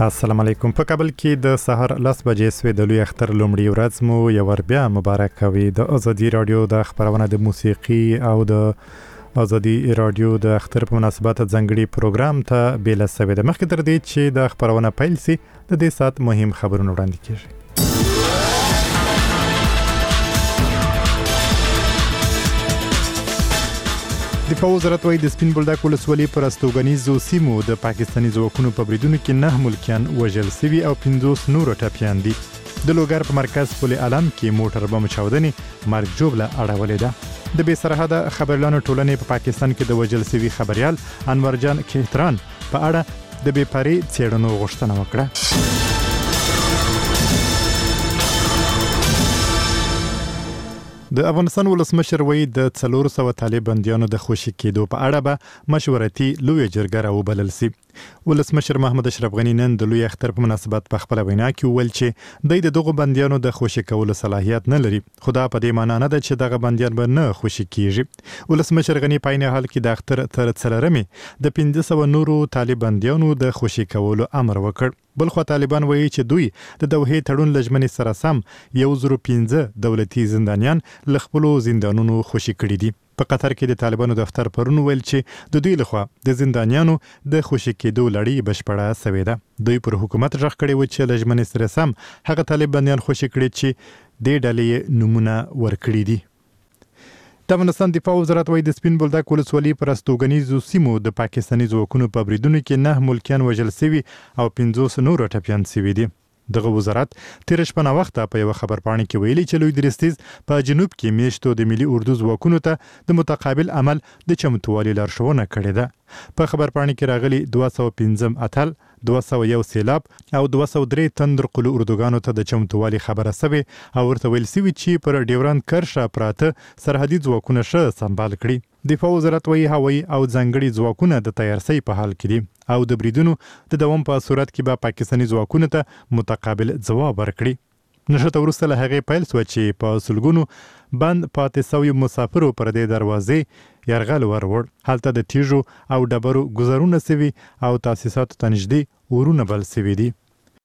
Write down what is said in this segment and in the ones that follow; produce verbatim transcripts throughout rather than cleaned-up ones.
السلام علیکم. په کابل کې د سحر لس بجې سوې د لوی اختر لومړی ورځ مو یو ور بیا مبارک وي. د ازادي رادیو د خبرونه د موسیقي او د ازادي رادیو د اختر په مناسبت ځنګړي پروګرام ته بیل سوي د مخکې تر دې چې د خبرونه پیل سي د دې سات مهم خبرونه وړاندې کیږي. د پاوز راتوي د سپین بولدک ولسوالۍ پر استوګنیزو سیمو د پاکستاني ځواکونو په بریدونو کې نه ملکیان وژل سوي او پنځوس نور ټپیان دي. د لوګر په مرکز پل علم کې موټر بم چاودنې مرګ جوړه اړولې ده. د بې سرحده خبريالانو ټولنې په پاکستان کې د وژل سوي خبريال انور جان کهتران په اړه د بې پرې څېړنو غوښتنه وکړه. د افغانستان ولسمشر وایي د څلور سوه طالب بندیانو د خوشي کېدو په اړه به مشورتي لوی جرګه راوبلل سي. ولسمشر محمد اشرف غنی نن د لوی اختر په مناسبت په خپل وینا کې ویل چې د دغه بندیانو د خوشي کولو صلاحیت نه لري. خدا په دې معنی نه ده چې دغه بندیان به نه خوشي کیږي. ولسمشر غنی په عین حال کې د اختر تر څلرمې د پنځه سوه نورو طالب بندیانو د خوشي کولو امر وکړ. بلخو طالبان وایي چې دوی د دوحې تړون لجمنې سره سم یو زرو پنځه دولتي زندانیان له خپلو زندانونو خوشي کړي دي. په قطر کې د طالبانو دفتر پرون ویل چې د دوی لخوا د زندانیانو د خوشي کېدو لړۍ بشپړه سوې ده. دوی پر حکومت غږ کړی و چې لجمنې سره سم هغه طالب بندیان خوشي کړي چې د ډلې نمونه ورکړي دي. د افغانستان دفاع وزارت وایي د سپین بولدک ولسوالۍ پر استوګنیزو سیمو د پاکستاني ځواکونو په بریدونو کې نه ملکیان وژل سوي او پنځوس نور ټپیان سوي دي. دغه وزارت تیر شپه وخته په یو خبرپاڼه کې ویلي چې لوی درستیز په جنوب کې میشتو د ملي اردو ځواکونو ته د متقابل عمل د چمتووالي لارښوونه کړې ده. په خبرپاڼه کې راغلي دوه سوه پنځم اتل، دوه سوه یو سیلاب او دوه سوه درې تندر قلو اردوګانو ته د چمتووالي خبره سوي او ورته ویل سوي چې پر ډیورند کرښه پراته سرحدي ځواکونه ښه سمبال کړي. دفاع وزارت وایي هوایي او ځانګړي ځواکونه د تیارسۍ په حال کې دي او د بریدونو د دوام په صورت کې به پاکستاني ځواکونو ته متقابل ځواب ورکړي. نشته وروسته له هغې پیل سوه چې په سلګونو بند پاتې سوي مسافرو پر دې دروازې یرغل وروړ. هلته د تیږو او ډبرو ګذرونه سوي او تاسیساتو ته نږدې اورونه بل سوي دي.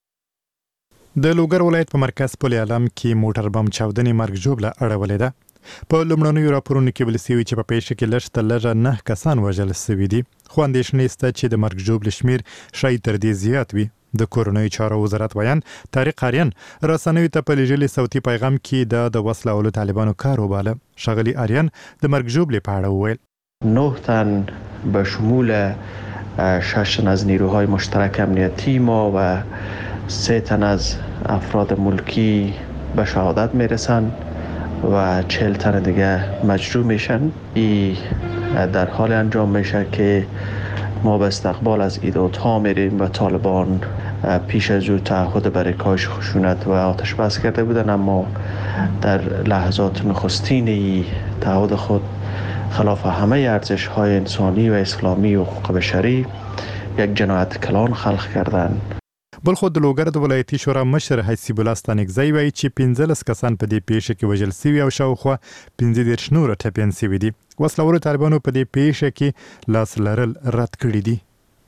د لوګر ولایت په مرکز پل علم کې موټر بم چاودنې مرګ ژوبله اړولې ده. په لومړنیو راپورونو کې ویل سوي چې په پیښه کې لږ تر لږه نه کسان وژل سوي دي، خو اندېښنې شته چې د مرګ ژوبلې شمېر ښایي تر دې زیات وي. د کورنیو چارو وزارت ویان طارق آریان رسنیو ته په لیږلي صوتي پیغام کې د د وسله والو طالبانو کار وباله. ښاغلي آریان د مرګ ژوبلې په اړه وویل نه تن به شمول شش تن از نیروهای مشترک امنیتی ما و سه تن از افراد ملکی به شهادت میرسند و چهل تن دیگه مجروح میشن. این در حال انجام میشه که ما به استقبال از ایدادها میریم و طالبان پیش از او تعهد برای کاهش خشونت و آتش بس کرده بودن، اما در لحظات نخستین تعهد خود خلاف همه ارزش های انسانی و اسلامی و حقوق بشری یک جنایت کلان خلق کردن. بلخو د لوګر د ولایتي شورا مشر حسیب الله ستانکزی وایي چې پنځلس کسان په دې پیښه کې وژل سوي او شاوخوا پنځه دېرش نور ټپیان سوي دي. وسله والو طالبانو په دې پیښه کې لاس لرل رد کړي دي.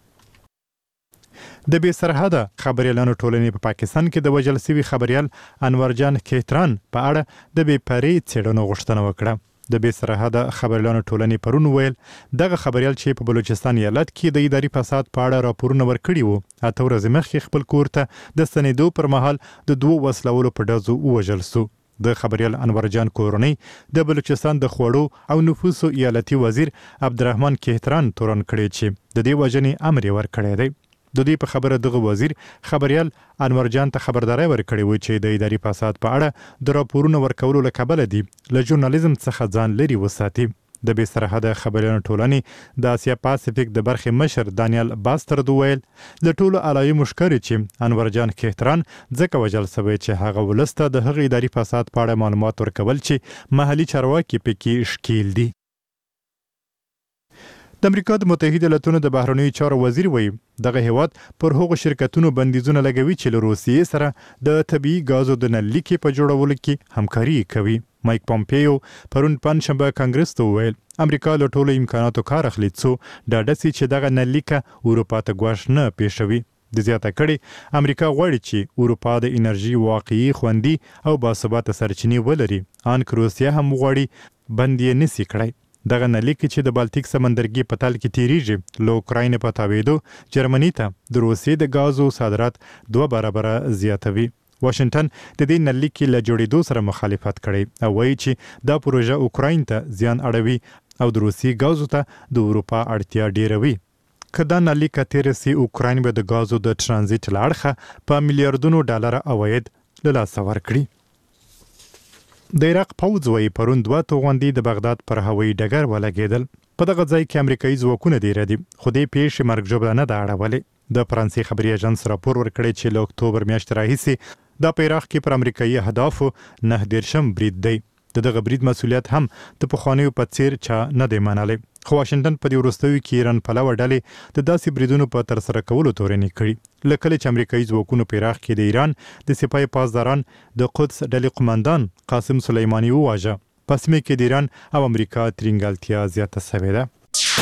د بې سرحده خبريالانو ټولنې په پاکستان کې د وژل سوي خبريال انور جان کهتران په اړه د بې پرې څېړنو غوښتنه وکړه. د بې سرحده خبريالانو ټولنې پرون ویل دغه خبريال چې په بلوچستان ایالت کې د اداري فساد په اړه راپورونه ورکړي وو اته ورځې مخکې خپل کور ته د ستنېدو پر مهال د دوو وسلوالو په ډزو ووژل سو. د خبريال انور جان کورنۍ د بلوچستان د خوړو او نفوسو ایالتي وزیر عبدالرحمن کهتران تورن کړی چې د دې وژنې امر یې ورکړی دی. د دې په خبره دغه وزیر خبريال انور جان ته خبرداري ورکړې و چې د اداري فساد په اړه د راپورونو ورکولو له کبله دي له ژورنالیزم څخه ځان لري وساتي. د بې سرحده خبريالانو ټولنې د اسیا پاسفیک د برخې مشر دانیال باسترد ویل د ټولو علایمو ښکاري چې انور جان کهتران ځکه وژل سوی چې هغه ولسته د هغه اداري فساد په اړه معلومات ورکول چې محلي چارواکي پکې ښکیل دي. د امریکا د متحده ایالاتونو د بهرنیو چارو وزیر وایي دغه هیواد پر هغو شرکتونو بندیزونه لګوي چې له روسیې سره د طبیعي ګازو د نل لیکې په جوړولو کې همکاري کوي. مایک پومپیو پرون پنځشنبه کانګرس ته وویل امریکا له ټولو امکاناتو کار اخلي څو ډاډه سي چې دغه نل لیکه اروپا ته ګواښ نه پیښوي. د زیاته کړي امریکا غواړي چې اروپا د انرژي واقعي خوندي او باثباته سرچینې ولري ان که روسیه هم غواړي بند یې نسی کړی. دغه نلیک چې د بالتیک سمندرګي په تل کې تیریږي له اوکراین په تاویدو جرمني ته د روسیې د غازو صادرات دوه برابره زیاتوي. واشنگټن د دې نلیک له جوړېدو سره مخالفت کړي او وایي چې دا پروژه اوکراین ته زیان اړوي او د روسیې غازو ته د اروپا اړتیا ډیروي. کدا نلیک تیر سي اوکراین به د غازو د ترانزیت لاړخه په میلیارډونو ډالر عواید له لاسه ورکړي. د عراق پوځ وایي پرون دوه توغندي د بغداد پر هوایي ډګر ولګېدل. په دغه ځای کې امریکایي ځواکونه دي ردي خو دې پیښې مرګ ژوبله نه ده اړولې. د فرانسې خبري اژانس راپور ورکړی چې له اکتوبر میاشتې راهیسې دا په عراق کې پر امریکایي اهدافو نه دیرشم برید دی. د دغه برید مسؤلیت هم د پخوانیو په څیر چا نه دی منلی. خو واشنگټن په دې وروستیو کې ایران پلوه ډلې د داسې بریدونو په ترسره کولو تورنې کړي. له کله چې امریکایي ځواکونو په عراق کې د ایران د سپاه پاسداران د قدس ډلې قومندان قاسم سلیماني وواژه، په سیمه کې د ایران او امریکا ترینګلتیا زیاته شوې ده.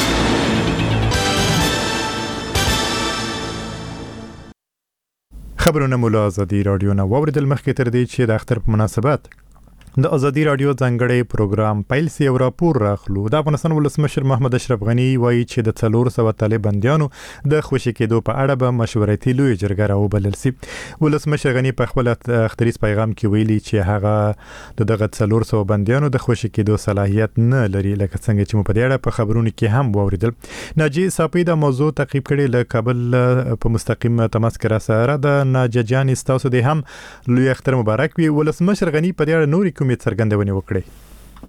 خبرونه مو له ازادي راډیو نه واوریدل. مخکې تر دې چې د اختر په مناسبت د ازادي راډیو ځانګړی پروګرام پیل سی او راپور راخلو. د افغانستان ولسمشر محمد اشرف غنی وایي چې د څلور سوه طالب بندیانو د خوشي کېدو په اړه به مشورتي لوی جرګه راوبلل سي. ولسمشر غنی په خپل اختریز پیغام کې ویلي چې هغه د دغه څلور سوه بندیانو د خوشي کېدو صلاحیت نه لري، لکه څنګه چې مو په دې اړه په خبرونو کې هم واوریدل. ناجی صافی د موضوع تعقیب کړي له کابل په مستقیم تماس کې را سره د ناججان استاسو د هم لوی اختر مبارک وي. ولسمشر غنی په دې اړه نوري کومې څرګندونې وکړي.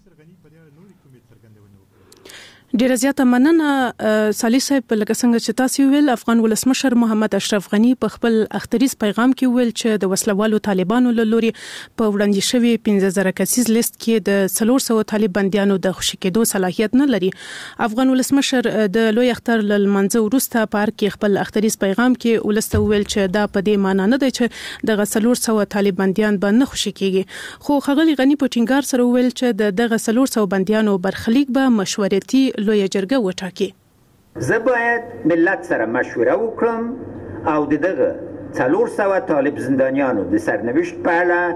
ډیره زیاته مننه سالی صاحب. لکه څنګه چې تاسو ویل افغان ولسمشر محمد اشرف غنی په خپل اختریز پیغام کې ویل چې د وسلوالو طالبانو له لوري په وړاندې شوی پنځه زره کسیز لیست کې د څلور سوه طالب بندیانو د خوشي کېدو صلاحیت نه لري. افغان ولسمشر د لوی اختر لمنځه وروسته په هر کې خپل اختریز پیغام کې ولسته ویل چې دا په دې معنی نه دی چې د څلور سوه طالب بندیان به نه خوشي کېږي، خو ښاغلي غنی په ټینګار سره ویل چې د دغه څلور سوه بندیانو برخلیک به مشورتي لوی جرګه وټاکي. زه باید ملت سره مشوره وکړم او دغه څلور سوه طالب زندانیانو د سرنوشت په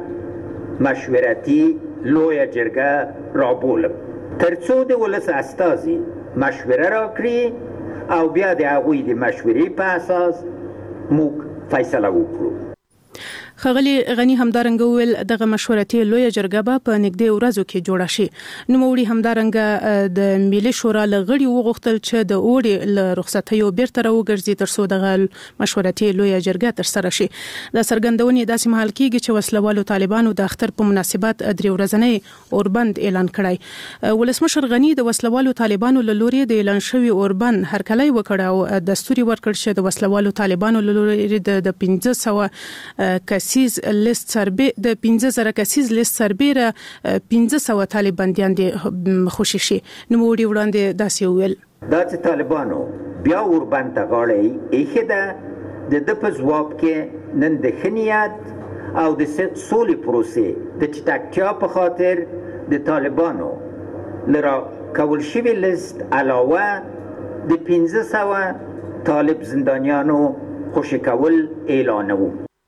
اړه مشورتي لوی جرګه رابولم ترڅو د ولس استازي مشوره راکړي او بیا د هغوی د مشورې په اساس موږ فیصله وکړو. خغلی غنی همدارنګ ویل دغه مشورتي لوی جرګه به په نږدې ورځو کې جوړه شي. نو موري همدارنګ د ملي شورا لغړي وغوښتل چې د اوړي ل رخصتیو بیرته راوګرځي ترڅو دغه مشورتي لوی جرګه تر سره شي. د سرګندونې داسې محل کېږي چې وسلوالو طالبانو د اختر په مناسبت درې ورځنی اوربند اعلان کړی. ولسمشر غنی د وسلوالو طالبانو له لوري د اعلان شوی اوربند هرکلی وکړ او دستوري ورکړ چې د وسلوالو طالبانو له لوري د پنځه سوه کسیز لیست سربې د پنځه زره کسیز لیست سربېره پنځه سوه طالب بندیان دي خوشي شي. نو وړي وړاندې داسې ویل دا چې طالبانو بیا اوربند ته غاړه ایښې ده د د په ځواب کې نن د ښه نیت او د سولې پروسې د چټکتیا په خاطر د طالبانو له راکول شوي لیست علاوه د پنځه سوه طالب زندانیانو خوشي کول اعلانوو.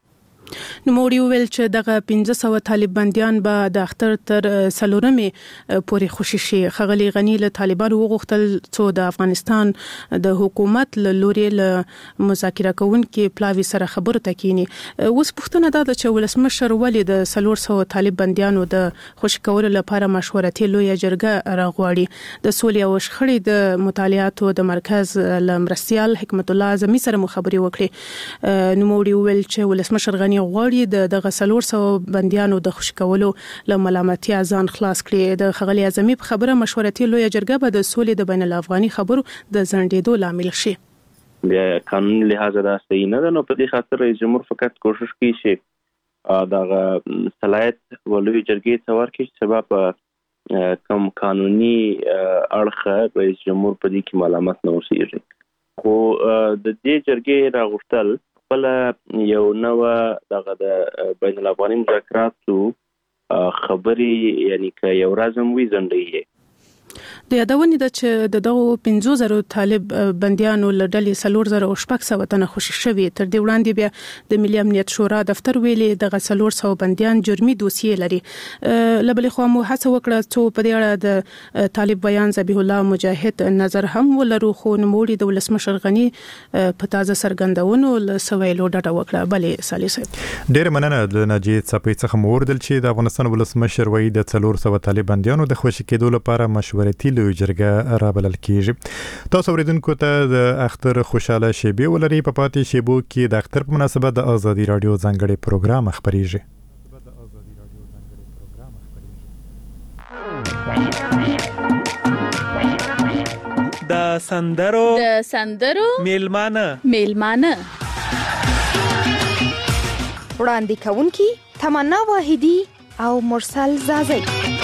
نو موري ویل چې دغه پنځه سوه طالب بندیان به د اختر تر څلورمې پورې خوشي شي. خغلی غنی له طالبانو وغوښتل چې د افغانستان د حکومت له لوري له مذاکره کوونکو پلاوی سره خبرو ته کینی. اوس پوښتنه ده چې ولسمشر ولې د څلور سوه طالب بندیانو د خوشي کولو لپاره مشورتي لوی جرګه راغواړي. د سولې او شخړې د مطالعاتو د مرکز لمرستيال حکمت الله اعظمي سره مخابري وکړي. نو موري ویل چې ولسمشر غنی غواړي د دغه څلور سوه بندیانو د خوشي کولو له ملامتیا ځان خلاص کړي. د خغلی اعظمي په خبره مشورتي لوی جرګه به د سولې د بین الافغاني خبرو د ځنډېدو لامل شي. بیا قانون لحاظ دا صحیح نه ده. نو په دې خاطر رئیس جمهور فقط کوشش کوي چې دغه صلاحیت ولوي جرګې ته ورکړي چې سبا په کوم قانوني اړخ رئیس جمهور په دې کې ملامت نه اوسېږي. خو د دې جرګې راغوښتل بل یو نو دغه د بین الافغاني مذاکراتو خبري یعنی که یو رازم وی زندګي د یادونې د چې د دغه پنځه زره طالب بنديانو لړلې سلور زره او شپږ سوه تنه خوشي شوي. تر دې وړاندې بیا د ملي امنیت شورا دفتر ویلي دغه سلور سوه بنديان جرمي دوسیې لري. لبلې خو مو هڅه وکړه چې په دې اړه د طالب بیان ذبیح الله مجاهد نظر هم ولرو، خو نوموړي د ولسمشر غني په تازه سرګندونو لسویلو ډډه وکړه. بلې صالح صاحب ډېر مننه د ناجی څپې څخه موردل چې د افغانستان ولسمشر وایي د څلور سوه طالب بنديانو د خوشي کېدو لپاره مشورتي لوی جرګه رابلل کیږي. تاسو اوریدونکو ته د اختر خوشاله شیبې ولري. په پاتې شیبو کې د اختر په مناسبت د ازادي رادیو ځانګړي پروګرام خبريږي. د سندرو د سندرو میلمانه میلمانه وړاندې کوونکی تمنا واحدی او مرسل زازی.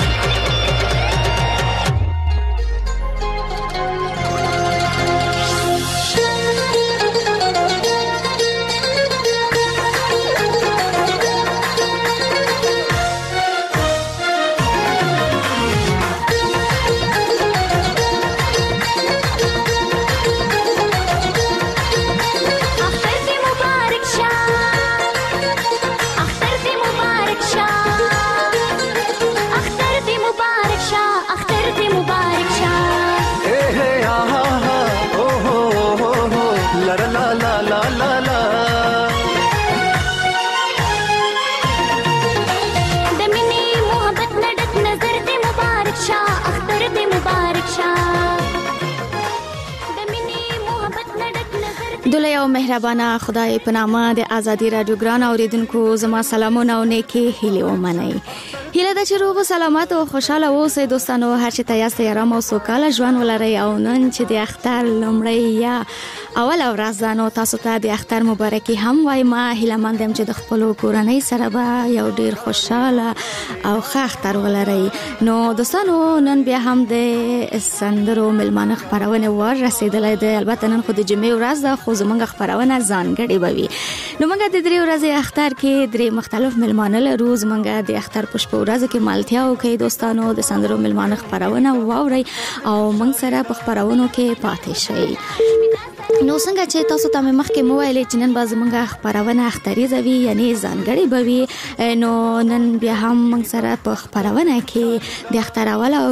دلته یو مهربانه خدای په نامه د ازادي رادیو ګران اوریدونکو زما سلامونه او نیکی هیله ومنئ. هیله ده چې روغ او سلامت او خوشاله اوسئ دوستانو. هر چې تاسو یې آرام او سوکاله ژوند ولرئ. او نن چې د اختر لومړی یا اول ورځ ده نو تاسو ته د اختر مبارکي هم وایم. هیله مندم چې د خپل کورنۍ سره به یو ډیر خوشاله او ښه اختر ولرئ. نو دوستانو نن بیا هم د سندرو ملمانه خبرونه ور رسیدلې ده. البته نن خو د جمعې ورځ ده خو زمونږ خبرونه ځانګړې بوي. نو موږ د درې ورځې اختر کې درې مختلف ملمانه لرو. موږ د اختر په شپه ورځ کې مالتیا وکړي دوستانو. د سندرو ملمانه خبرونه واوري او موږ سره په خبرونو کې پاتې شئ. نو څنګه چې تاسو ته مخکې مو ویلې چې نن به زموږ خبرونه اختریزه وي یعنی ځانګړې به وي. نو نن بیا هم موږ سره په خبرونه کې د اختر اوله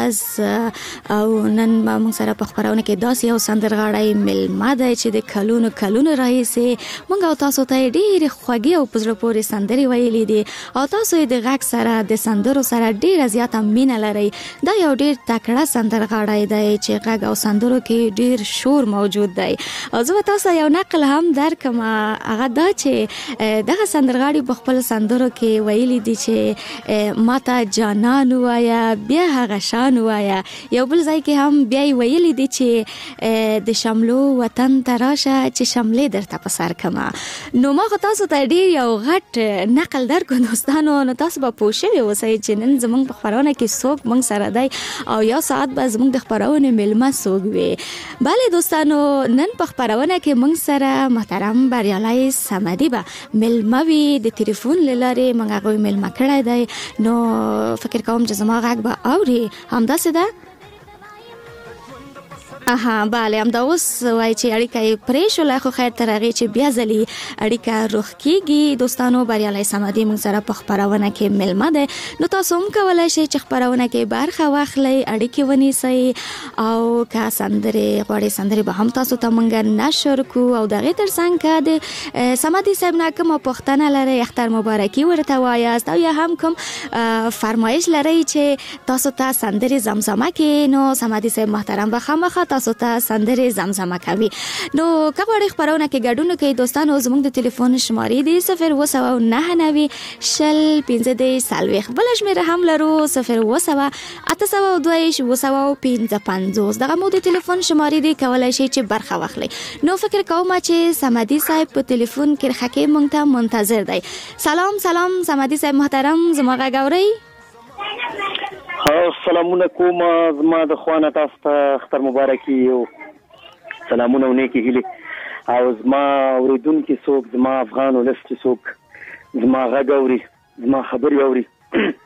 ورځ او نن به موږ سره په خبرونه کې داسې یو سندرغاړی مېلمه دی چې د کلونو کلونو راهیسې موږ او تاسو ته ډېرې خوږې او په زړه پورې سندرې ویلې دي او تاسو یې د غږ سره د سندرو سره ډېره زیاته مینه لرئ. دا یو ډېر تکړه سندرغاړی دی چې غږ او سندرو کې ډېر شور موجود دی. او زه تاسو یو نقل هم درکم. هغه دا چې دغه سندرغاړي په خپل سندرو کې ویلي دي چې ماته جانان وایا بیا هغه شان وایا. یو بل ځای کې هم بیا ویلي دي چې د شملو وطن تراشه چې شملې درته په سر کما. نو ما خو تاسو ته ډیر یو غټ نقل درکو دوستانو. نو تاسو به پوه شئ اوسئ چې نن زمونږ په خبرونه کې څوک موږ سره دی او یو ساعت به زمونږ د خبرونه ملما څوک وي. بله دوستانو نن په خبرونه کې موږ سره محترم بریالي صمدي به ملما وي. د ټلیفون لاره موږ هغه ملما کړی دی. نو فکر کوم چې زما غږ به اوري. همداسې ده. اها bale هم دا اوس وای چې اړیکه پرې شو لا خو خیر تر هغه چې بیا ځلی اړیکه روخ کیږي. دوستانو بریالي صمدي موږ سره په خبرونه کې ملما ده. نو تاسو هم کولای شئ چې خبرونه کې برخه واخلئ اړیکه ونیسئ او کا سندره غوړې سندره به هم تاسو ته موږ نشر کو. او دغه تر څنګه د صمدي صاحب نه کوم پښتنه لري اختر مبارکي ورته وایاست او یا هم کوم فرمایش لري چې تاسو ته سندره زمزمه کې نو صمدي صاحب محترم به خامخا تاسو ته سندره زمزمه کوي. نو کغوړې خبرونه کې ګډون کوي دوستانو. زموږ د ټلیفون شمارې دی صفر اووه سوه نهه نوي شل پنځه دېرش څلوېښت. بله شمېره هم لرو صفر اووه سوه اته سوه دوه ویشت اووه سوه پنځه پنځوس. دغه مو د ټلیفون شمارې دی کولی شئ چې برخه واخلئ. نو فکر کوم چې صمدي صاحب په ټلیفون کې خکې مونږ ته منتظر دی. سلام سلام صمدي صاحب محترم زما غږ اورئ؟ سلامونه کوم. زما د خوانه تاسو ته اختر مبارکي او سلامونه او نیکی هیله او زما اوریدونکي څوک زما افغان ولس چې څوک زما غږ اوري زما خبرې اوري